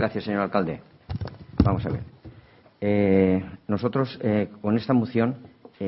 Gracias, señor alcalde. Vamos a ver. Nosotros, con esta moción,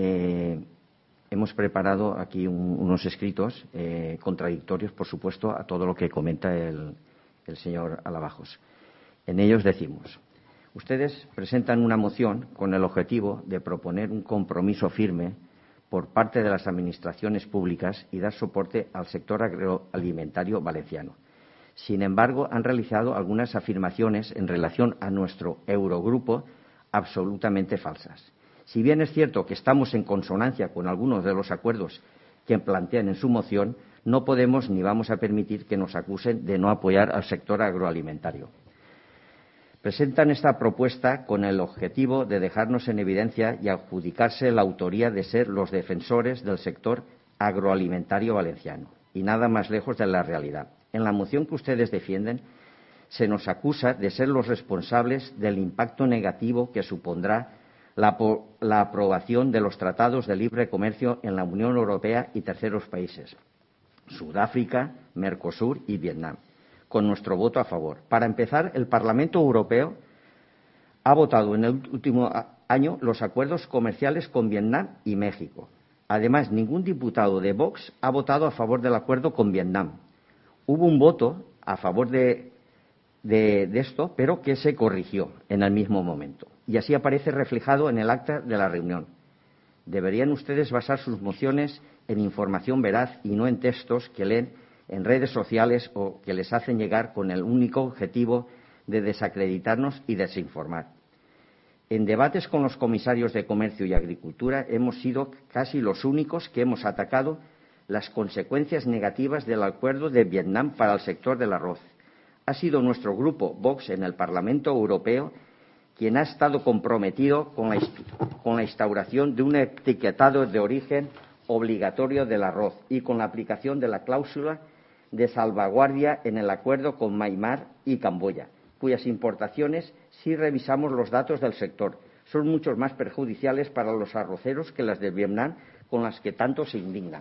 hemos preparado aquí unos escritos contradictorios, por supuesto, a todo lo que comenta el señor Alabajos. En ellos decimos: ustedes presentan una moción con el objetivo de proponer un compromiso firme por parte de las administraciones públicas y dar soporte al sector agroalimentario valenciano. Sin embargo, han realizado algunas afirmaciones en relación a nuestro Eurogrupo absolutamente falsas. Si bien es cierto que estamos en consonancia con algunos de los acuerdos que plantean en su moción, no podemos ni vamos a permitir que nos acusen de no apoyar al sector agroalimentario. Presentan esta propuesta con el objetivo de dejarnos en evidencia y adjudicarse la autoría de ser los defensores del sector agroalimentario valenciano, y nada más lejos de la realidad. En la moción que ustedes defienden se nos acusa de ser los responsables del impacto negativo que supondrá la aprobación de los tratados de libre comercio en la Unión Europea y terceros países, Sudáfrica, Mercosur y Vietnam, con nuestro voto a favor. Para empezar, el Parlamento Europeo ha votado en el último año los acuerdos comerciales con Vietnam y México. Además, ningún diputado de Vox ha votado a favor del acuerdo con Vietnam. Hubo un voto a favor de esto, pero que se corrigió en el mismo momento. Y así aparece reflejado en el acta de la reunión. Deberían ustedes basar sus mociones en información veraz y no en textos que leen en redes sociales o que les hacen llegar con el único objetivo de desacreditarnos y desinformar. En debates con los comisarios de Comercio y Agricultura hemos sido casi los únicos que hemos atacado las consecuencias negativas del acuerdo de Vietnam para el sector del arroz. Ha sido nuestro grupo Vox en el Parlamento Europeo quien ha estado comprometido con la instauración de un etiquetado de origen obligatorio del arroz y con la aplicación de la cláusula de salvaguardia en el acuerdo con Myanmar y Camboya, cuyas importaciones, si revisamos los datos del sector, son mucho más perjudiciales para los arroceros que las de Vietnam, con las que tanto se indignan.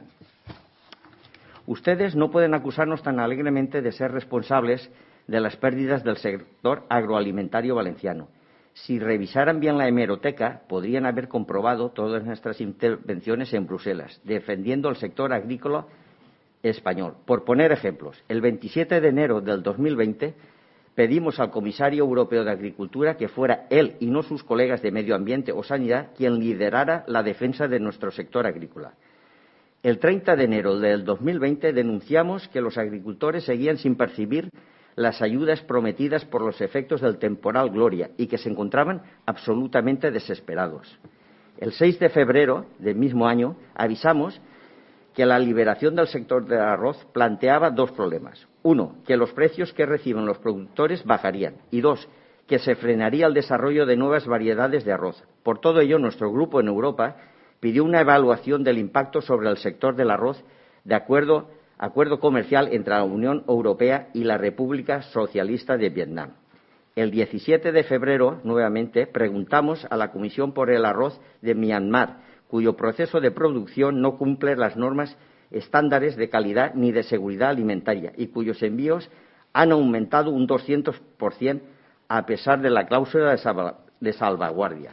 Ustedes no pueden acusarnos tan alegremente de ser responsables de las pérdidas del sector agroalimentario valenciano. Si revisaran bien la hemeroteca, podrían haber comprobado todas nuestras intervenciones en Bruselas, defendiendo el sector agrícola español. Por poner ejemplos, el 27 de enero del 2020 pedimos al comisario europeo de Agricultura que fuera él y no sus colegas de Medio Ambiente o Sanidad quien liderara la defensa de nuestro sector agrícola. El 30 de enero del 2020 denunciamos que los agricultores seguían sin percibir las ayudas prometidas por los efectos del temporal Gloria y que se encontraban absolutamente desesperados. El 6 de febrero del mismo año avisamos que la liberación del sector del arroz planteaba dos problemas. Uno, que los precios que reciben los productores bajarían. Y dos, que se frenaría el desarrollo de nuevas variedades de arroz. Por todo ello, nuestro grupo en Europa pidió una evaluación del impacto sobre el sector del arroz de acuerdo comercial entre la Unión Europea y la República Socialista de Vietnam. El 17 de febrero, nuevamente, preguntamos a la Comisión por el Arroz de Myanmar, cuyo proceso de producción no cumple las normas estándares de calidad ni de seguridad alimentaria y cuyos envíos han aumentado un 200% a pesar de la cláusula de salvaguardia.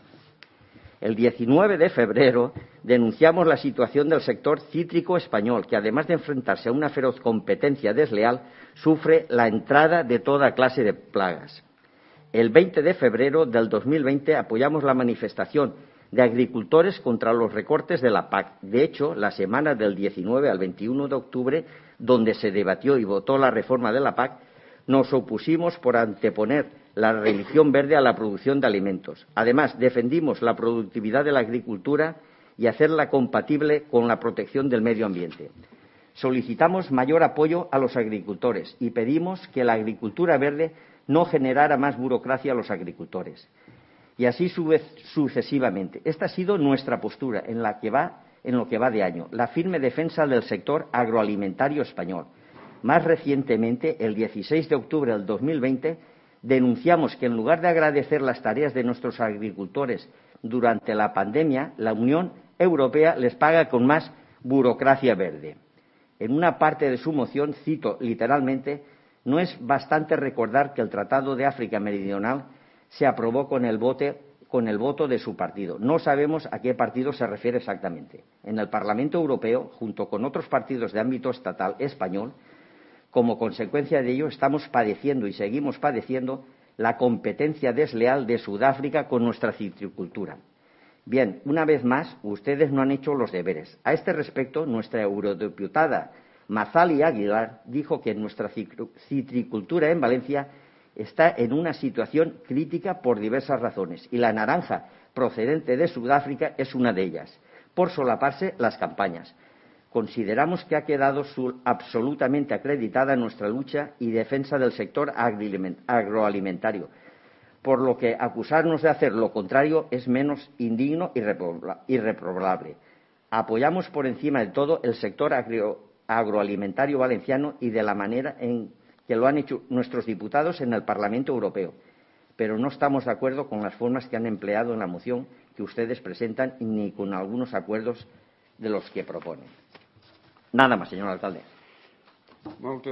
El 19 de febrero denunciamos la situación del sector cítrico español, que además de enfrentarse a una feroz competencia desleal, sufre la entrada de toda clase de plagas. El 20 de febrero del 2020 apoyamos la manifestación de agricultores contra los recortes de la PAC. De hecho, la semana del 19 al 21 de octubre, donde se debatió y votó la reforma de la PAC, nos opusimos por anteponer la religión verde a la producción de alimentos. Además, defendimos la productividad de la agricultura y hacerla compatible con la protección del medio ambiente. Solicitamos mayor apoyo a los agricultores y pedimos que la agricultura verde no generara más burocracia a los agricultores. Y así sucesivamente. Esta ha sido nuestra postura en lo que va de año, la firme defensa del sector agroalimentario español. Más recientemente, el 16 de octubre del 2020, denunciamos que en lugar de agradecer las tareas de nuestros agricultores durante la pandemia, la Unión Europea les paga con más burocracia verde. En una parte de su moción, cito literalmente, No es bastante recordar que el Tratado de África Meridional se aprobó con el voto de su partido. No sabemos a qué partido se refiere exactamente. En el Parlamento Europeo, junto con otros partidos de ámbito estatal español, como consecuencia de ello, estamos padeciendo y seguimos padeciendo la competencia desleal de Sudáfrica con nuestra citricultura. Bien, una vez más, ustedes no han hecho los deberes. A este respecto, nuestra eurodiputada Mazali Aguilar dijo que nuestra citricultura en Valencia está en una situación crítica por diversas razones, y la naranja procedente de Sudáfrica es una de ellas, por solaparse las campañas. Consideramos que ha quedado absolutamente acreditada nuestra lucha y defensa del sector agroalimentario, por lo que acusarnos de hacer lo contrario es menos indigno y reprobable. Apoyamos por encima de todo el sector agroalimentario valenciano y de la manera en que lo han hecho nuestros diputados en el Parlamento Europeo, pero no estamos de acuerdo con las formas que han empleado en la moción que ustedes presentan ni con algunos acuerdos de los que proponen. Nada más, señor alcalde.